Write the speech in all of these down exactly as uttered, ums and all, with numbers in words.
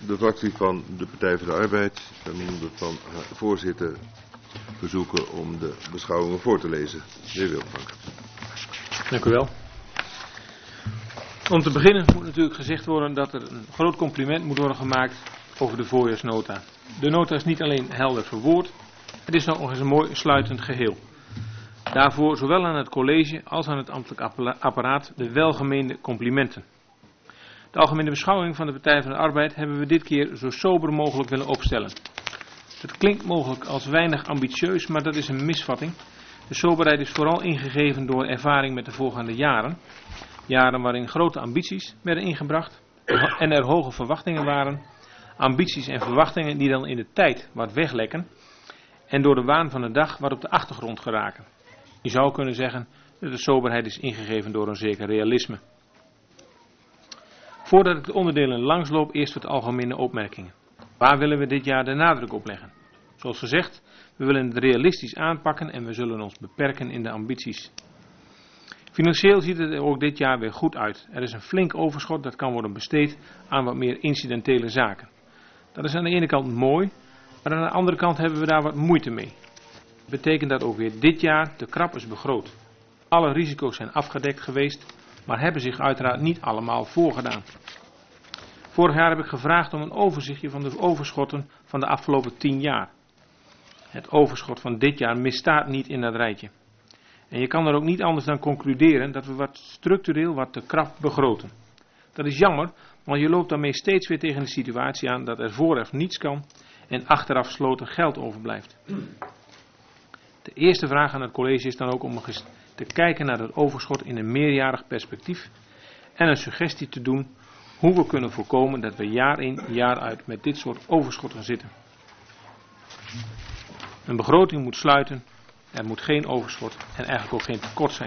de fractie van de Partij van de Arbeid, dan moet ik van haar voorzitter verzoeken om de beschouwingen voor te lezen. De heer Wildbank. Dank u wel. Om te beginnen moet natuurlijk gezegd worden dat er een groot compliment moet worden gemaakt over de voorjaarsnota. De nota is niet alleen helder verwoord, het is nog eens een mooi sluitend geheel. Daarvoor zowel aan het college als aan het ambtelijk apparaat de welgemeende complimenten. De algemene beschouwing van de Partij van de Arbeid hebben we dit keer zo sober mogelijk willen opstellen. Het klinkt mogelijk als weinig ambitieus, maar dat is een misvatting. De soberheid is vooral ingegeven door ervaring met de voorgaande jaren. Jaren waarin grote ambities werden ingebracht en er hoge verwachtingen waren. Ambities en verwachtingen die dan in de tijd wat weglekken en door de waan van de dag wat op de achtergrond geraken. Je zou kunnen zeggen dat de soberheid is ingegeven door een zeker realisme. Voordat ik de onderdelen langsloop, eerst wat algemene opmerkingen. Waar willen we dit jaar de nadruk op leggen? Zoals gezegd, we willen het realistisch aanpakken en we zullen ons beperken in de ambities. Financieel ziet het er ook dit jaar weer goed uit. Er is een flink overschot dat kan worden besteed aan wat meer incidentele zaken. Dat is aan de ene kant mooi, maar aan de andere kant hebben we daar wat moeite mee. Dat betekent dat ook weer dit jaar te krap is begroot. Alle risico's zijn afgedekt geweest, maar hebben zich uiteraard niet allemaal voorgedaan. Vorig jaar heb ik gevraagd om een overzichtje van de overschotten van de afgelopen tien jaar. Het overschot van dit jaar misstaat niet in dat rijtje. En je kan er ook niet anders dan concluderen dat we wat structureel wat te krap begroten. Dat is jammer, want je loopt daarmee steeds weer tegen de situatie aan dat er vooraf niets kan en achteraf sloten geld overblijft. De eerste vraag aan het college is dan ook om te kijken naar het overschot in een meerjarig perspectief en een suggestie te doen hoe we kunnen voorkomen dat we jaar in jaar uit met dit soort overschotten zitten. Een begroting moet sluiten, er moet geen overschot en eigenlijk ook geen tekort zijn.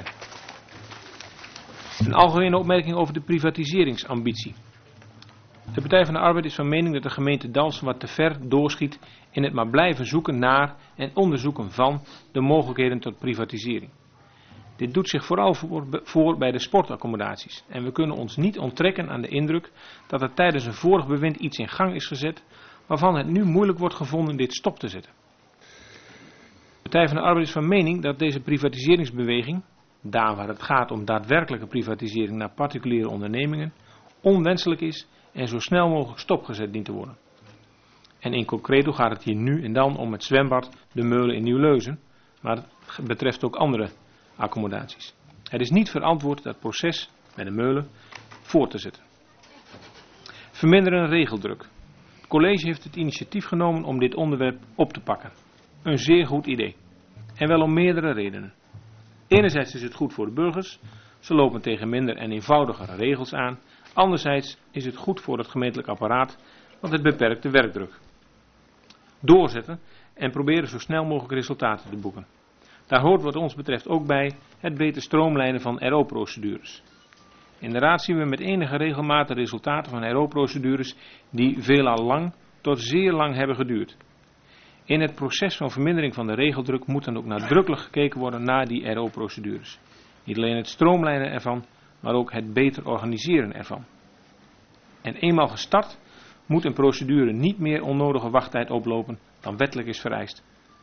Een algemene opmerking over de privatiseringsambitie. De Partij van de Arbeid is van mening dat de gemeente Dalfsen wat te ver doorschiet in het maar blijven zoeken naar en onderzoeken van de mogelijkheden tot privatisering. Dit doet zich vooral voor, voor bij de sportaccommodaties en we kunnen ons niet onttrekken aan de indruk dat er tijdens een vorig bewind iets in gang is gezet waarvan het nu moeilijk wordt gevonden dit stop te zetten. De Partij van de Arbeid is van mening dat deze privatiseringsbeweging, daar waar het gaat om daadwerkelijke privatisering naar particuliere ondernemingen, onwenselijk is en zo snel mogelijk stopgezet dient te worden. En in concreto gaat het hier nu en dan om het zwembad De Meulen in Nieuw-Leuzen, maar het betreft ook andere accommodaties. Het is niet verantwoord dat proces met de Meulen voor te zetten. Verminderen regeldruk. Het college heeft het initiatief genomen om dit onderwerp op te pakken. Een zeer goed idee. En wel om meerdere redenen. Enerzijds is het goed voor de burgers. Ze lopen tegen minder en eenvoudigere regels aan. Anderzijds is het goed voor het gemeentelijk apparaat, want het beperkt de werkdruk. Doorzetten en proberen zo snel mogelijk resultaten te boeken. Daar hoort wat ons betreft ook bij het beter stroomlijnen van R O-procedures. In de raad zien we met enige regelmaat de resultaten van R O-procedures die veelal lang tot zeer lang hebben geduurd. In het proces van vermindering van de regeldruk moet dan ook nadrukkelijk gekeken worden naar die R O-procedures. Niet alleen het stroomlijnen ervan, maar ook het beter organiseren ervan. En eenmaal gestart moet een procedure niet meer onnodige wachttijd oplopen dan wettelijk is vereist.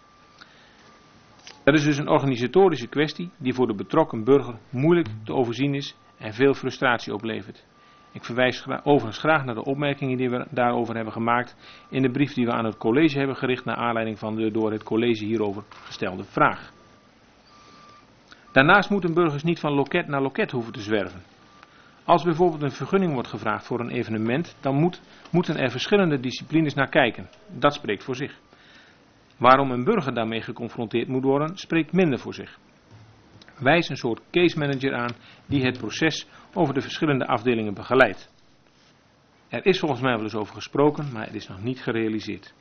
Dat is dus een organisatorische kwestie die voor de betrokken burger moeilijk te overzien is en veel frustratie oplevert. Ik verwijs overigens graag naar de opmerkingen die we daarover hebben gemaakt in de brief die we aan het college hebben gericht naar aanleiding van de door het college hierover gestelde vraag. Daarnaast moeten burgers niet van loket naar loket hoeven te zwerven. Als bijvoorbeeld een vergunning wordt gevraagd voor een evenement, dan moet, moeten er verschillende disciplines naar kijken. Dat spreekt voor zich. Waarom een burger daarmee geconfronteerd moet worden, spreekt minder voor zich. Wijs een soort case manager aan die het proces over de verschillende afdelingen begeleidt. Er is volgens mij wel eens over gesproken, maar het is nog niet gerealiseerd.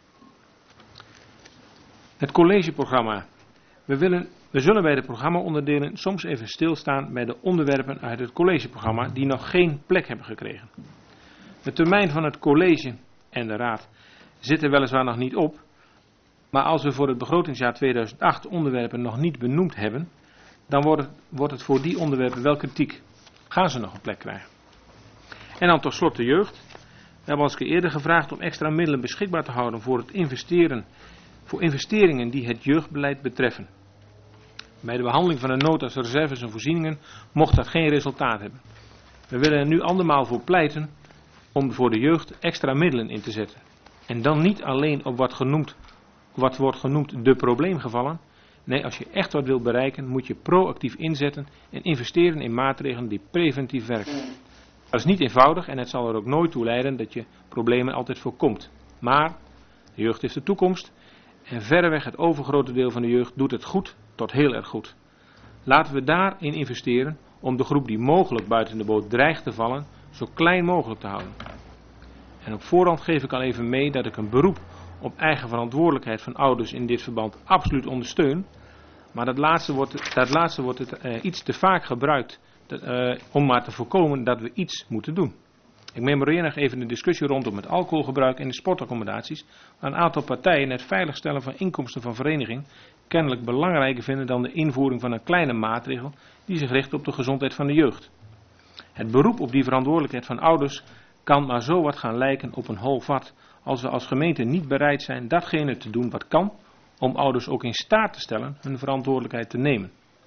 Het collegeprogramma. We, willen, we zullen bij de programmaonderdelen soms even stilstaan bij de onderwerpen uit het collegeprogramma die nog geen plek hebben gekregen. De termijn van het college en de raad zit er weliswaar nog niet op, maar als we voor het begrotingsjaar tweeduizend acht onderwerpen nog niet benoemd hebben, dan wordt het, wordt het voor die onderwerpen wel kritiek. Gaan ze nog een plek krijgen? En dan tot slot de jeugd. We hebben al eens eerder gevraagd om extra middelen beschikbaar te houden voor het investeren, voor investeringen die het jeugdbeleid betreffen. Bij de behandeling van de notas, reserves en voorzieningen mocht dat geen resultaat hebben. We willen er nu andermaal voor pleiten om voor de jeugd extra middelen in te zetten. En dan niet alleen op wat, genoemd, wat wordt genoemd de probleemgevallen. Nee, als je echt wat wilt bereiken, moet je proactief inzetten en investeren in maatregelen die preventief werken. Dat is niet eenvoudig en het zal er ook nooit toe leiden dat je problemen altijd voorkomt. Maar de jeugd heeft de toekomst en verreweg het overgrote deel van de jeugd doet het goed tot heel erg goed. Laten we daarin investeren om de groep die mogelijk buiten de boot dreigt te vallen zo klein mogelijk te houden. En op voorhand geef ik al even mee dat ik een beroep op eigen verantwoordelijkheid van ouders in dit verband absoluut ondersteun. Maar dat laatste wordt, dat laatste wordt het, uh, iets te vaak gebruikt dat, uh, om maar te voorkomen dat we iets moeten doen. Ik memoreer nog even de discussie rondom het alcoholgebruik en de sportaccommodaties. Waar een aantal partijen het veiligstellen van inkomsten van vereniging kennelijk belangrijker vinden dan de invoering van een kleine maatregel die zich richt op de gezondheid van de jeugd. Het beroep op die verantwoordelijkheid van ouders kan maar zo wat gaan lijken op een hol vat als we als gemeente niet bereid zijn datgene te doen wat kan om ouders ook in staat te stellen hun verantwoordelijkheid te nemen.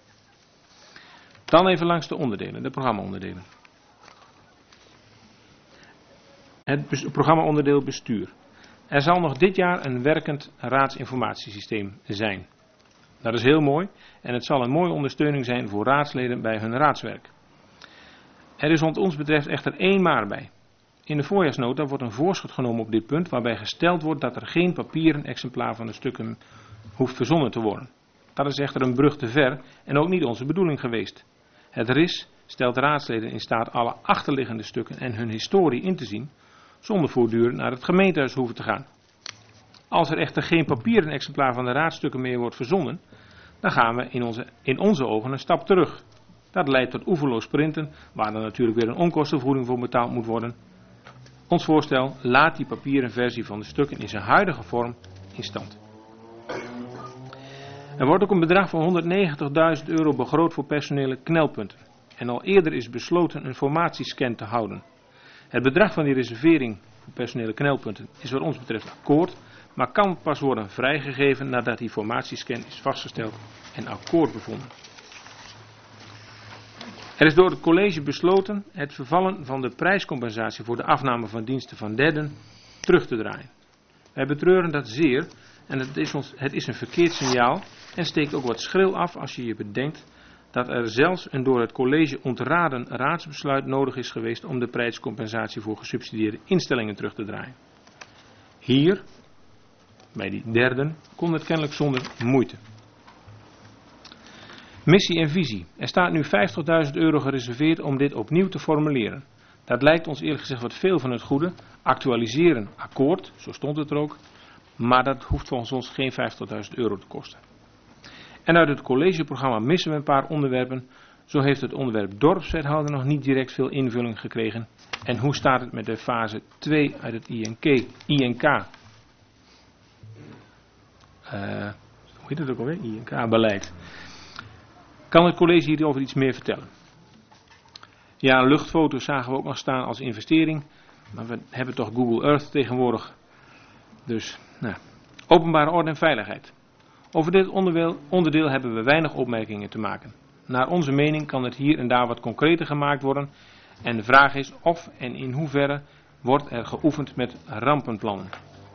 Dan even langs de onderdelen, de programmaonderdelen. Het programmaonderdeel bestuur. Er zal nog dit jaar een werkend raadsinformatiesysteem zijn. Dat is heel mooi en het zal een mooie ondersteuning zijn voor raadsleden bij hun raadswerk. Er is wat ons betreft echter één maar bij. In de voorjaarsnota wordt een voorschot genomen op dit punt waarbij gesteld wordt dat er geen papieren exemplaar van de stukken hoeft verzonnen te worden. Dat is echter een brug te ver en ook niet onze bedoeling geweest. Het R I S stelt raadsleden in staat alle achterliggende stukken en hun historie in te zien zonder voortdurend naar het gemeentehuis hoeven te gaan. Als er echter geen papieren exemplaar van de raadstukken meer wordt verzonnen, dan gaan we in onze, in onze ogen een stap terug. Dat leidt tot oeverloos printen, waar dan natuurlijk weer een onkostenvergoeding voor betaald moet worden. Ons voorstel, laat die papieren versie van de stukken in zijn huidige vorm in stand. Er wordt ook een bedrag van honderdnegentigduizend euro begroot voor personele knelpunten. En al eerder is besloten een formatiescan te houden. Het bedrag van die reservering voor personele knelpunten is wat ons betreft akkoord, maar kan pas worden vrijgegeven nadat die formatiescan is vastgesteld en akkoord bevonden. Er is door het college besloten het vervallen van de prijscompensatie voor de afname van diensten van derden terug te draaien. Wij betreuren dat zeer en het is, ons, het is een verkeerd signaal en steekt ook wat schril af als je je bedenkt dat er zelfs een door het college ontraden raadsbesluit nodig is geweest om de prijscompensatie voor gesubsidieerde instellingen terug te draaien. Hier, bij die derden, kon het kennelijk zonder moeite. Missie en visie. Er staat nu vijftigduizend euro gereserveerd om dit opnieuw te formuleren. Dat lijkt ons eerlijk gezegd wat veel van het goede. Actualiseren, akkoord, zo stond het er ook. Maar dat hoeft volgens ons geen vijftigduizend euro te kosten. En uit het collegeprogramma missen we een paar onderwerpen. Zo heeft het onderwerp dorpswethouder nog niet direct veel invulling gekregen. En hoe staat het met de fase twee uit het I N K? I N K? Uh, hoe heet het ook alweer? I N K-beleid. Kan het college hierover iets meer vertellen? Ja, luchtfoto's zagen we ook nog staan als investering. Maar we hebben toch Google Earth tegenwoordig. Dus, nou. Openbare orde en veiligheid. Over dit onderdeel, onderdeel hebben we weinig opmerkingen te maken. Naar onze mening kan het hier en daar wat concreter gemaakt worden. En de vraag is of en in hoeverre wordt er geoefend met rampenplannen.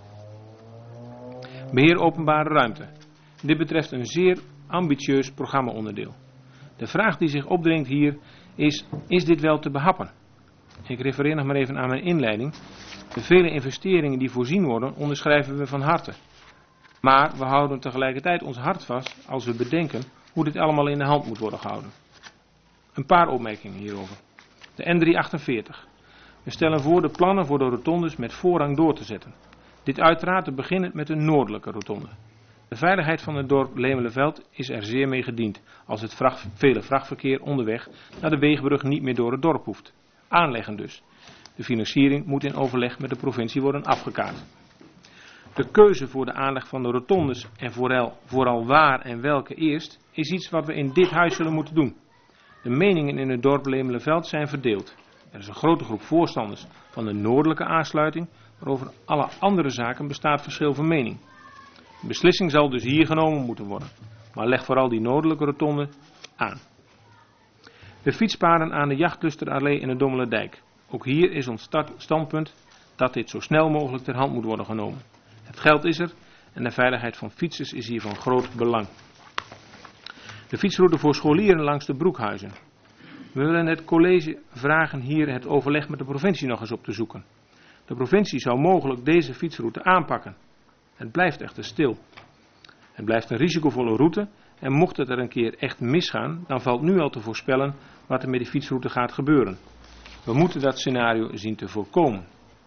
Beheer openbare ruimte. Dit betreft een zeer ambitieus programmaonderdeel. De vraag die zich opdringt hier is, is dit wel te behappen? Ik refereer nog maar even aan mijn inleiding. De vele investeringen die voorzien worden, onderschrijven we van harte. Maar we houden tegelijkertijd ons hart vast als we bedenken hoe dit allemaal in de hand moet worden gehouden. Een paar opmerkingen hierover. De N driehonderdachtenveertig. We stellen voor de plannen voor de rotondes met voorrang door te zetten. Dit uiteraard te beginnen met de noordelijke rotonde. De veiligheid van het dorp Lemelenveld is er zeer mee gediend, als het vracht, vele vrachtverkeer onderweg naar de wegenbrug niet meer door het dorp hoeft. Aanleggen dus. De financiering moet in overleg met de provincie worden afgekaart. De keuze voor de aanleg van de rotondes en vooral, vooral waar en welke eerst, is iets wat we in dit huis zullen moeten doen. De meningen in het dorp Lemelenveld zijn verdeeld. Er is een grote groep voorstanders van de noordelijke aansluiting, maar over alle andere zaken bestaat verschil van mening. Een beslissing zal dus hier genomen moeten worden, maar leg vooral die noordelijke rotonde aan. De fietspaden aan de Jachtlusterallee en de Dommelendijk. Ook hier is ons start- standpunt dat dit zo snel mogelijk ter hand moet worden genomen. Het geld is er en de veiligheid van fietsers is hier van groot belang. De fietsroute voor scholieren langs de Broekhuizen. We willen het college vragen hier het overleg met de provincie nog eens op te zoeken. De provincie zou mogelijk deze fietsroute aanpakken. Het blijft echter stil. Het blijft een risicovolle route en mocht het er een keer echt misgaan, dan valt nu al te voorspellen wat er met die fietsroute gaat gebeuren. We moeten dat scenario zien te voorkomen.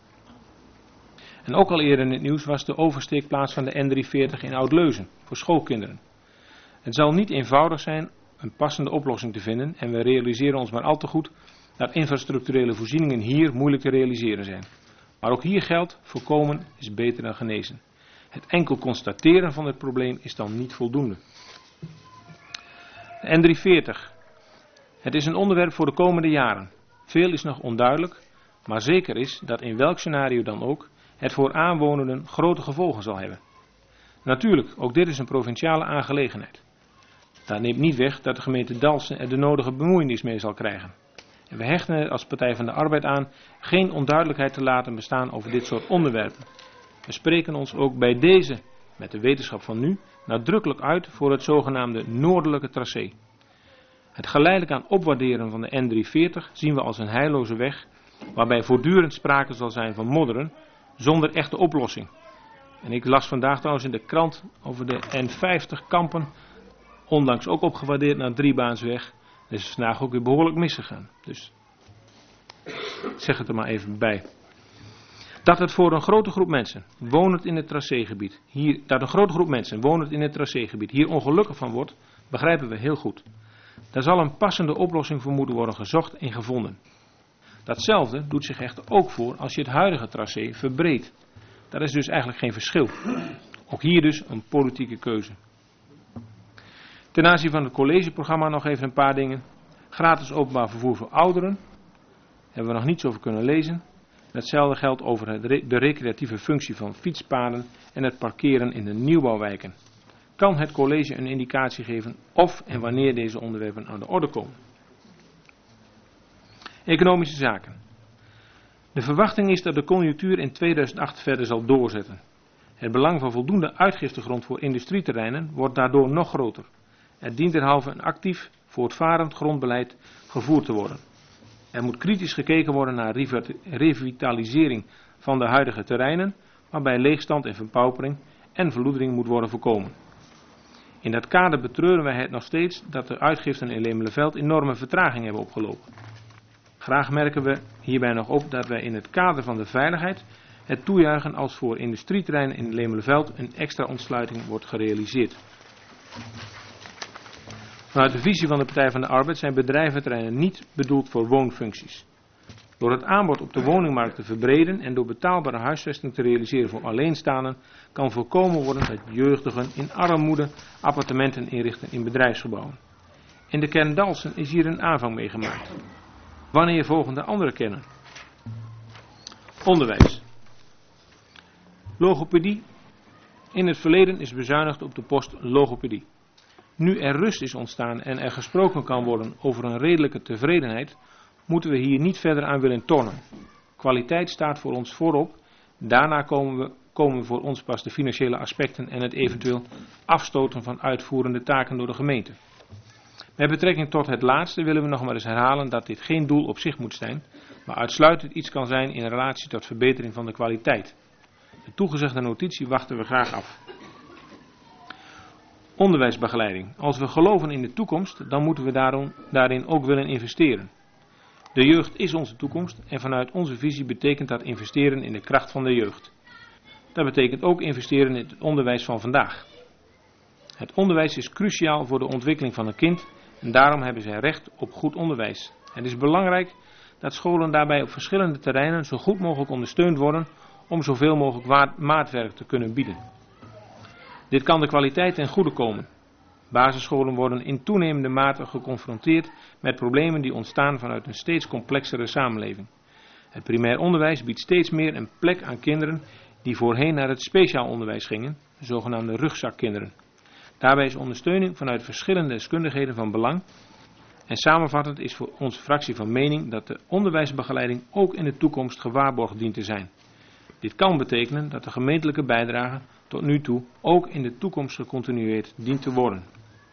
En ook al eerder in het nieuws was de oversteekplaats van de N drieënveertig in Oud-Leuzen voor schoolkinderen. Het zal niet eenvoudig zijn een passende oplossing te vinden en we realiseren ons maar al te goed dat infrastructurele voorzieningen hier moeilijk te realiseren zijn. Maar ook hier geldt, voorkomen is beter dan genezen. Het enkel constateren van het probleem is dan niet voldoende. De N drieënveertig. Het is een onderwerp voor de komende jaren. Veel is nog onduidelijk, maar zeker is dat in welk scenario dan ook het voor aanwonenden grote gevolgen zal hebben. Natuurlijk, ook dit is een provinciale aangelegenheid. Dat neemt niet weg dat de gemeente Dalfsen er de nodige bemoeienis mee zal krijgen. En we hechten er als Partij van de Arbeid aan geen onduidelijkheid te laten bestaan over dit soort onderwerpen. We spreken ons ook bij deze, met de wetenschap van nu, nadrukkelijk uit voor het zogenaamde noordelijke tracé. Het geleidelijk aan opwaarderen van de N drieënveertig zien we als een heilloze weg, waarbij voortdurend sprake zal zijn van modderen, zonder echte oplossing. En ik las vandaag trouwens in de krant over de N vijftig Kampen, onlangs ook opgewaardeerd naar driebaansweg. Dat is vandaag ook weer behoorlijk misgegaan. Dus ik zeg het er maar even bij. Dat het voor een grote groep mensen wonend in het tracégebied, hier, dat een grote groep mensen wonend in het tracégebied hier ongelukkig van wordt, begrijpen we heel goed. Daar zal een passende oplossing voor moeten worden gezocht en gevonden. Datzelfde doet zich echter ook voor als je het huidige tracé verbreedt. Daar is dus eigenlijk geen verschil. Ook hier dus een politieke keuze. Ten aanzien van het collegeprogramma nog even een paar dingen. Gratis openbaar vervoer voor ouderen. Hebben we nog niets over kunnen lezen. Hetzelfde geldt over het re- de recreatieve functie van fietspaden en het parkeren in de nieuwbouwwijken. Kan het college een indicatie geven of en wanneer deze onderwerpen aan de orde komen? Economische zaken. De verwachting is dat de conjunctuur in tweeduizend acht verder zal doorzetten. Het belang van voldoende uitgiftegrond voor industrieterreinen wordt daardoor nog groter. Er dient derhalve een actief, voortvarend grondbeleid gevoerd te worden. Er moet kritisch gekeken worden naar revitalisering van de huidige terreinen, waarbij leegstand en verpaupering en verloedering moet worden voorkomen. In dat kader betreuren wij het nog steeds dat de uitgiften in Lemelenveld enorme vertraging hebben opgelopen. Graag merken we hierbij nog op dat wij in het kader van de veiligheid het toejuichen als voor industrieterreinen in Lemelenveld een extra ontsluiting wordt gerealiseerd. Vanuit de visie van de Partij van de Arbeid zijn bedrijventerreinen niet bedoeld voor woonfuncties. Door het aanbod op de woningmarkt te verbreden en door betaalbare huisvesting te realiseren voor alleenstaanden kan voorkomen worden dat jeugdigen in armoede appartementen inrichten in bedrijfsgebouwen. In de kern Dalfsen is hier een aanvang mee gemaakt. Wanneer volgen de andere kernen? Onderwijs. Logopedie. In het verleden is bezuinigd op de post logopedie. Nu er rust is ontstaan en er gesproken kan worden over een redelijke tevredenheid, moeten we hier niet verder aan willen tornen. Kwaliteit staat voor ons voorop, daarna komen, we, komen voor ons pas de financiële aspecten en het eventueel afstoten van uitvoerende taken door de gemeente. Met betrekking tot het laatste willen we nog maar eens herhalen dat dit geen doel op zich moet zijn, maar uitsluitend iets kan zijn in relatie tot verbetering van de kwaliteit. De toegezegde notitie wachten we graag af. Onderwijsbegeleiding. Als we geloven in de toekomst, dan moeten we daarom, daarin ook willen investeren. De jeugd is onze toekomst en vanuit onze visie betekent dat investeren in de kracht van de jeugd. Dat betekent ook investeren in het onderwijs van vandaag. Het onderwijs is cruciaal voor de ontwikkeling van een kind en daarom hebben zij recht op goed onderwijs. Het is belangrijk dat scholen daarbij op verschillende terreinen zo goed mogelijk ondersteund worden om zoveel mogelijk maatwerk te kunnen bieden. Dit kan de kwaliteit ten goede komen. Basisscholen worden in toenemende mate geconfronteerd met problemen die ontstaan vanuit een steeds complexere samenleving. Het primair onderwijs biedt steeds meer een plek aan kinderen die voorheen naar het speciaal onderwijs gingen, de zogenaamde rugzakkinderen. Daarbij is ondersteuning vanuit verschillende deskundigheden van belang. En samenvattend is voor onze fractie van mening dat de onderwijsbegeleiding ook in de toekomst gewaarborgd dient te zijn. Dit kan betekenen dat de gemeentelijke bijdrage tot nu toe ook in de toekomst gecontinueerd dient te worden.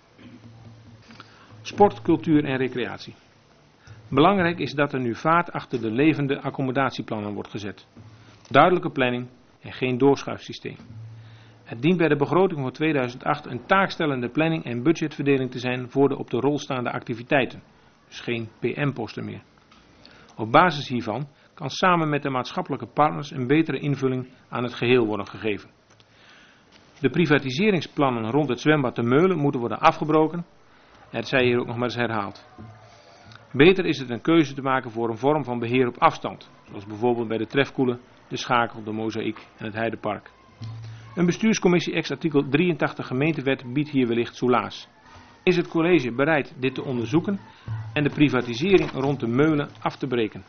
Sport, cultuur en recreatie. Belangrijk is dat er nu vaart achter de levende accommodatieplannen wordt gezet. Duidelijke planning en geen doorschuifsysteem. Het dient bij de begroting voor tweeduizend acht een taakstellende planning en budgetverdeling te zijn voor de op de rol staande activiteiten. Dus geen P M-posten meer. Op basis hiervan kan samen met de maatschappelijke partners een betere invulling aan het geheel worden gegeven. De privatiseringsplannen rond het zwembad de Meulen moeten worden afgebroken. Het zij hier ook nog maar eens herhaald. Beter is het een keuze te maken voor een vorm van beheer op afstand. Zoals bijvoorbeeld bij de Trefkoelen, de Schakel, de Mozaïek en het Heidepark. Een bestuurscommissie ex artikel drieëntachtig gemeentewet biedt hier wellicht soelaas. Is het college bereid dit te onderzoeken en de privatisering rond de Meulen af te breken?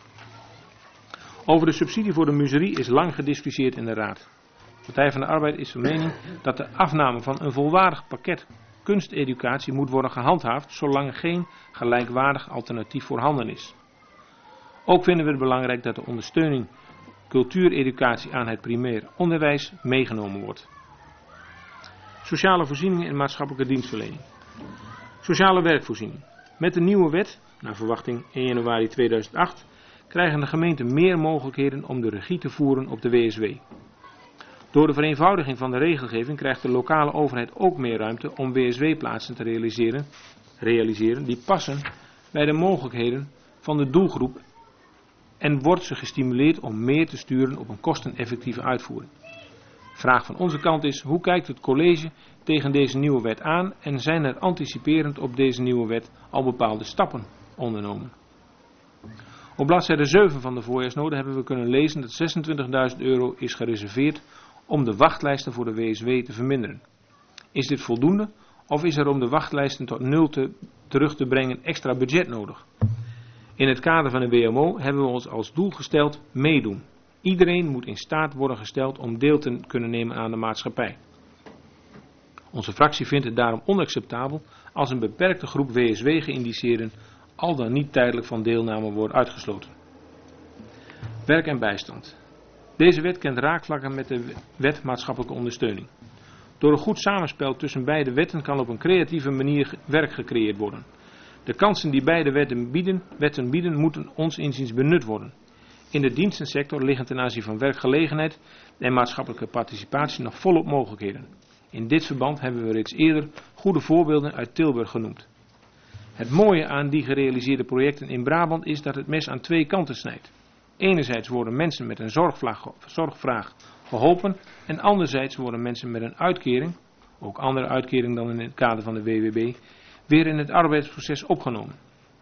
Over de subsidie voor de muserie is lang gediscussieerd in de Raad. De Partij van de Arbeid is van mening dat de afname van een volwaardig pakket kunsteducatie moet worden gehandhaafd zolang er geen gelijkwaardig alternatief voorhanden is. Ook vinden we het belangrijk dat de ondersteuning cultuureducatie aan het primair onderwijs meegenomen wordt. Sociale voorzieningen en maatschappelijke dienstverlening. Sociale werkvoorziening. Met de nieuwe wet, naar verwachting één januari tweeduizend acht, krijgen de gemeenten meer mogelijkheden om de regie te voeren op de W S W. Door de vereenvoudiging van de regelgeving krijgt de lokale overheid ook meer ruimte om W S W-plaatsen te realiseren, realiseren die passen bij de mogelijkheden van de doelgroep en wordt ze gestimuleerd om meer te sturen op een kosteneffectieve uitvoering. Vraag van onze kant is, hoe kijkt het college tegen deze nieuwe wet aan en zijn er anticiperend op deze nieuwe wet al bepaalde stappen ondernomen? Op bladzijde zeven van de voorjaarsnota hebben we kunnen lezen dat zesentwintigduizend euro is gereserveerd om de wachtlijsten voor de W S W te verminderen. Is dit voldoende of is er om de wachtlijsten tot nul te, terug te brengen extra budget nodig? In het kader van de W M O hebben we ons als doel gesteld meedoen. Iedereen moet in staat worden gesteld om deel te kunnen nemen aan de maatschappij. Onze fractie vindt het daarom onacceptabel als een beperkte groep W S W-geïndiceerden al dan niet tijdelijk van deelname wordt uitgesloten. Werk en bijstand. Deze wet kent raakvlakken met de wet maatschappelijke ondersteuning. Door een goed samenspel tussen beide wetten kan op een creatieve manier werk gecreëerd worden. De kansen die beide wetten bieden, wetten bieden moeten ons inziens benut worden. In de dienstensector liggen ten aanzien van werkgelegenheid en maatschappelijke participatie nog volop mogelijkheden. In dit verband hebben we reeds eerder goede voorbeelden uit Tilburg genoemd. Het mooie aan die gerealiseerde projecten in Brabant is dat het mes aan twee kanten snijdt. Enerzijds worden mensen met een zorgvraag, zorgvraag geholpen en anderzijds worden mensen met een uitkering, ook andere uitkering dan in het kader van de W W B, weer in het arbeidsproces opgenomen.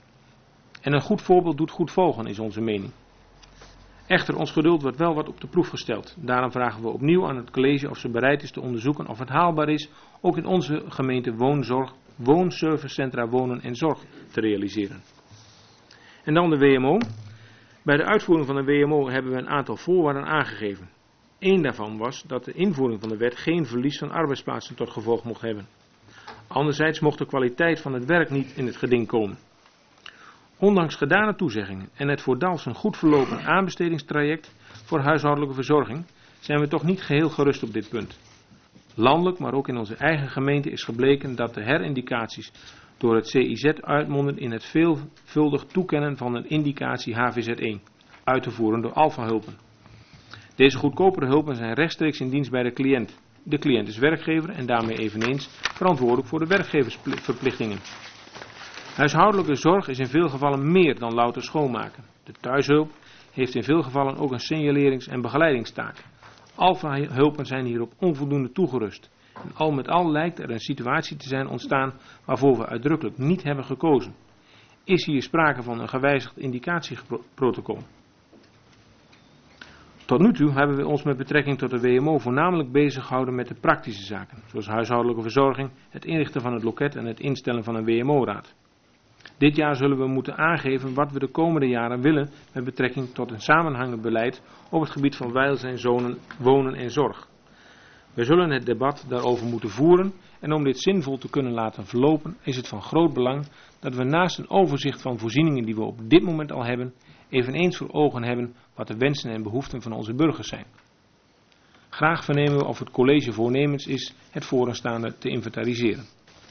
En een goed voorbeeld doet goed volgen, is onze mening. Echter, ons geduld wordt wel wat op de proef gesteld. Daarom vragen we opnieuw aan het college of ze bereid is te onderzoeken of het haalbaar is ook in onze gemeente woonzorg, woonservicecentra wonen en zorg te realiseren. En dan de W M O. Bij de uitvoering van de W M O hebben we een aantal voorwaarden aangegeven. Eén daarvan was dat de invoering van de wet geen verlies van arbeidsplaatsen tot gevolg mocht hebben. Anderzijds mocht de kwaliteit van het werk niet in het geding komen. Ondanks gedane toezeggingen en het voor Dalfsen goed verlopen aanbestedingstraject voor huishoudelijke verzorging zijn we toch niet geheel gerust op dit punt. Landelijk, maar ook in onze eigen gemeente is gebleken dat de herindicaties door het C I Z uitmonden in het veelvuldig toekennen van een indicatie H V Z één, uit te voeren door Alpha Hulpen. Deze goedkopere hulpen zijn rechtstreeks in dienst bij de cliënt. De cliënt is werkgever en daarmee eveneens verantwoordelijk voor de werkgeversverplichtingen. Huishoudelijke zorg is in veel gevallen meer dan louter schoonmaken. De thuishulp heeft in veel gevallen ook een signalerings- en begeleidingstaak. Alpha hulpen zijn hierop onvoldoende toegerust. En al met al lijkt er een situatie te zijn ontstaan waarvoor we uitdrukkelijk niet hebben gekozen. Is hier sprake van een gewijzigd indicatieprotocol? Tot nu toe hebben we ons met betrekking tot de W M O voornamelijk bezig gehouden met de praktische zaken, zoals huishoudelijke verzorging, het inrichten van het loket en het instellen van een W M O-raad. Dit jaar zullen we moeten aangeven wat we de komende jaren willen met betrekking tot een samenhangend beleid op het gebied van welzijn, zonen, wonen en zorg. We zullen het debat daarover moeten voeren en om dit zinvol te kunnen laten verlopen is het van groot belang dat we naast een overzicht van voorzieningen die we op dit moment al hebben, eveneens voor ogen hebben wat de wensen en behoeften van onze burgers zijn. Graag vernemen we of het college voornemens is het vooraanstaande te inventariseren.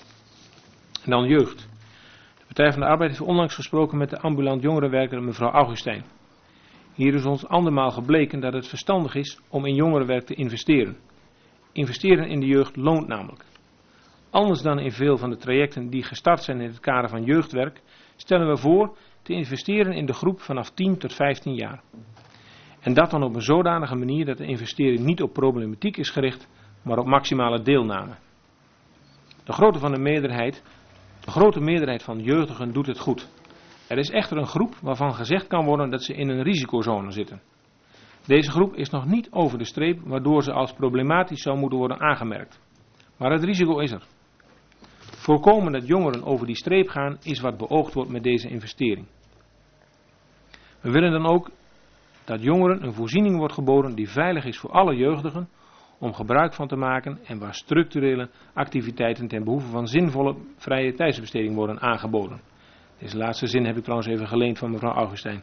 En dan jeugd. De Partij van de Arbeid heeft onlangs gesproken met de ambulant jongerenwerker mevrouw Augustijn. Hier is ons andermaal gebleken dat het verstandig is om in jongerenwerk te investeren. Investeren in de jeugd loont namelijk. Anders dan in veel van de trajecten die gestart zijn in het kader van jeugdwerk, stellen we voor te investeren in de groep vanaf tien tot vijftien jaar. En dat dan op een zodanige manier dat de investering niet op problematiek is gericht, maar op maximale deelname. De grote, van de, meerderheid, de grote meerderheid van jeugdigen doet het goed. Er is echter een groep waarvan gezegd kan worden dat ze in een risicozone zitten. Deze groep is nog niet over de streep, waardoor ze als problematisch zou moeten worden aangemerkt. Maar het risico is er. Voorkomen dat jongeren over die streep gaan is wat beoogd wordt met deze investering. We willen dan ook dat jongeren een voorziening wordt geboden die veilig is voor alle jeugdigen om gebruik van te maken en waar structurele activiteiten ten behoeve van zinvolle vrije tijdsbesteding worden aangeboden. Deze laatste zin heb ik trouwens even geleend van mevrouw Augustijn.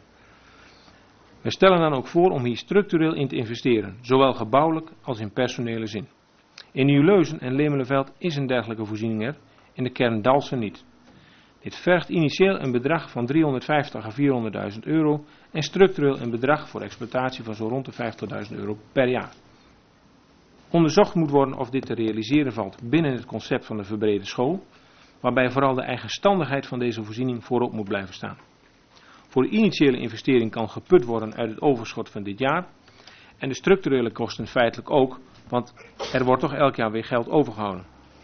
We stellen dan ook voor om hier structureel in te investeren, zowel gebouwelijk als in personele zin. In Nieuwleuzen en Lemelenveld is een dergelijke voorziening er, in de kern Dalfsen niet. Dit vergt initieel een bedrag van driehonderdvijftig à vierhonderdduizend euro en structureel een bedrag voor exploitatie van zo rond de vijftigduizend euro per jaar. Onderzocht moet worden of dit te realiseren valt binnen het concept van de verbrede school, waarbij vooral de eigenstandigheid van deze voorziening voorop moet blijven staan. Voor de initiële investering kan geput worden uit het overschot van dit jaar en de structurele kosten feitelijk ook, want er wordt toch elk jaar weer geld overgehouden.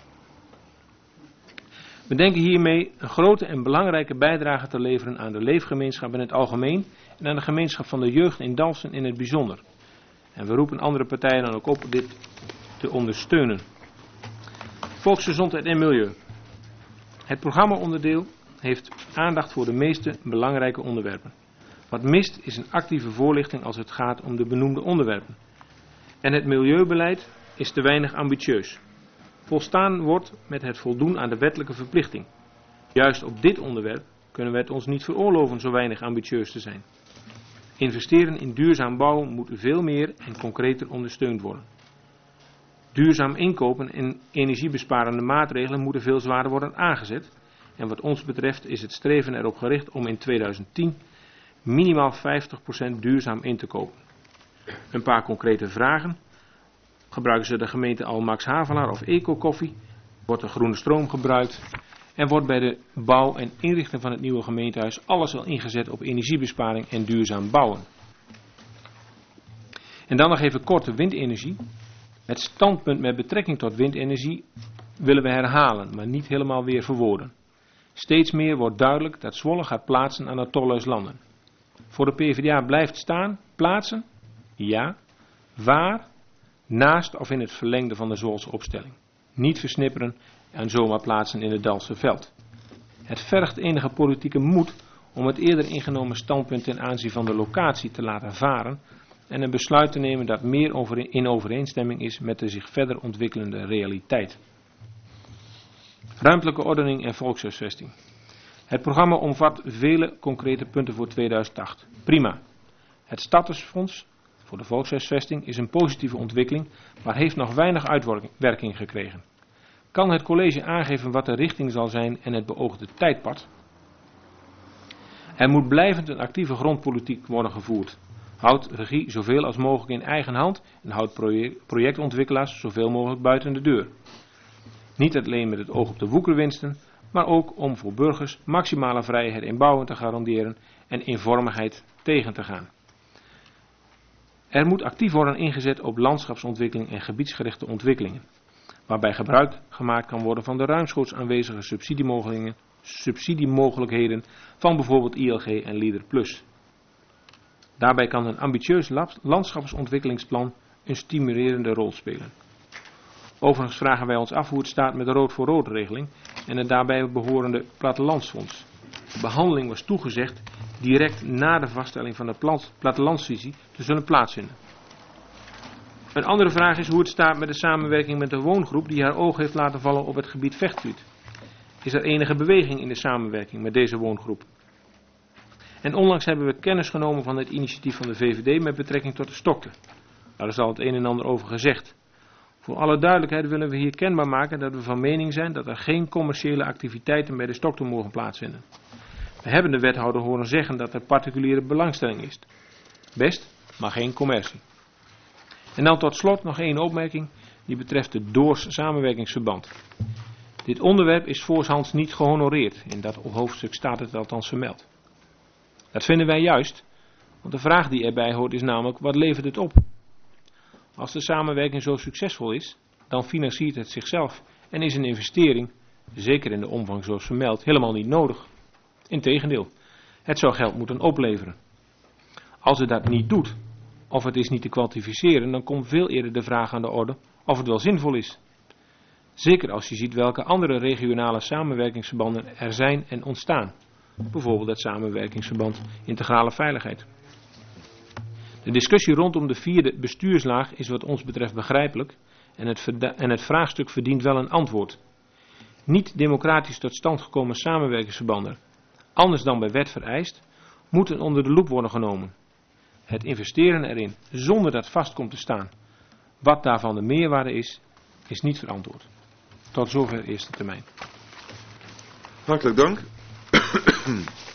We denken hiermee een grote en belangrijke bijdrage te leveren aan de leefgemeenschap in het algemeen en aan de gemeenschap van de jeugd in Dalfsen in het bijzonder. En we roepen andere partijen dan ook op dit te ondersteunen. Volksgezondheid en milieu. Het programmaonderdeel heeft aandacht voor de meeste belangrijke onderwerpen. Wat mist is een actieve voorlichting als het gaat om de benoemde onderwerpen. En het milieubeleid is te weinig ambitieus. Volstaan wordt met het voldoen aan de wettelijke verplichting. Juist op dit onderwerp kunnen we het ons niet veroorloven zo weinig ambitieus te zijn. Investeren in duurzaam bouwen moet veel meer en concreter ondersteund worden. Duurzaam inkopen en energiebesparende maatregelen moeten veel zwaarder worden aangezet. En wat ons betreft is het streven erop gericht om in tweeduizend tien minimaal vijftig procent duurzaam in te kopen. Een paar concrete vragen. Gebruiken ze de gemeente al Max Havelaar of Eco-koffie? Wordt er groene stroom gebruikt? En wordt bij de bouw en inrichting van het nieuwe gemeentehuis alles al ingezet op energiebesparing en duurzaam bouwen? En dan nog even kort de windenergie. Het standpunt met betrekking tot windenergie willen we herhalen, maar niet helemaal weer verwoorden. Steeds meer wordt duidelijk dat Zwolle gaat plaatsen aan het Tolhuislanden. Voor de P v d A blijft staan, plaatsen? Ja. Waar? Naast of in het verlengde van de Zwolse opstelling. Niet versnipperen en zomaar plaatsen in het Dalfse veld. Het vergt enige politieke moed om het eerder ingenomen standpunt ten aanzien van de locatie te laten varen en een besluit te nemen dat meer over in overeenstemming is met de zich verder ontwikkelende realiteit. Ruimtelijke ordening en volkshuisvesting. Het programma omvat vele concrete punten voor tweeduizend acht. Prima. Het statusfonds voor de volkshuisvesting is een positieve ontwikkeling, maar heeft nog weinig uitwerking gekregen. Kan het college aangeven wat de richting zal zijn en het beoogde tijdpad? Er moet blijvend een actieve grondpolitiek worden gevoerd. Houd regie zoveel als mogelijk in eigen hand en houd project, projectontwikkelaars zoveel mogelijk buiten de deur. Niet alleen met het oog op de woekerwinsten, maar ook om voor burgers maximale vrijheid in bouwen te garanderen en eenvormigheid tegen te gaan. Er moet actief worden ingezet op landschapsontwikkeling en gebiedsgerichte ontwikkelingen, waarbij gebruik gemaakt kan worden van de ruimschoots aanwezige subsidiemogelijkheden van bijvoorbeeld I L G en Leader Plus. Daarbij kan een ambitieus landschapsontwikkelingsplan een stimulerende rol spelen. Overigens vragen wij ons af hoe het staat met de rood voor rood regeling en het daarbij behorende plattelandsfonds. De behandeling was toegezegd direct na de vaststelling van de plattelandsvisie te zullen plaatsvinden. Een andere vraag is hoe het staat met de samenwerking met de woongroep die haar oog heeft laten vallen op het gebied Vechtvliet. Is er enige beweging in de samenwerking met deze woongroep? En onlangs hebben we kennis genomen van het initiatief van de V V D met betrekking tot de stokte. Daar is al het een en ander over gezegd. Voor alle duidelijkheid willen we hier kenbaar maken dat we van mening zijn dat er geen commerciële activiteiten bij de stokte mogen plaatsvinden. We hebben de wethouder horen zeggen dat er particuliere belangstelling is. Best, maar geen commercie. En dan tot slot nog één opmerking die betreft het Doors samenwerkingsverband. Dit onderwerp is voorshands niet gehonoreerd. In dat hoofdstuk staat het althans vermeld. Dat vinden wij juist, want de vraag die erbij hoort is namelijk, wat levert het op? Als de samenwerking zo succesvol is, dan financiert het zichzelf en is een investering, zeker in de omvang zoals vermeld, helemaal niet nodig. Integendeel, het zou geld moeten opleveren. Als het dat niet doet, of het is niet te kwantificeren, dan komt veel eerder de vraag aan de orde of het wel zinvol is. Zeker als je ziet welke andere regionale samenwerkingsverbanden er zijn en ontstaan. Bijvoorbeeld het samenwerkingsverband Integrale Veiligheid. De discussie rondom de vierde bestuurslaag is wat ons betreft begrijpelijk en het, en het vraagstuk verdient wel een antwoord. Niet democratisch tot stand gekomen samenwerkingsverbanden, anders dan bij wet vereist, moeten onder de loep worden genomen. Het investeren erin zonder dat vast komt te staan wat daarvan de meerwaarde is, is niet verantwoord. Tot zover eerste termijn. Hartelijk dank.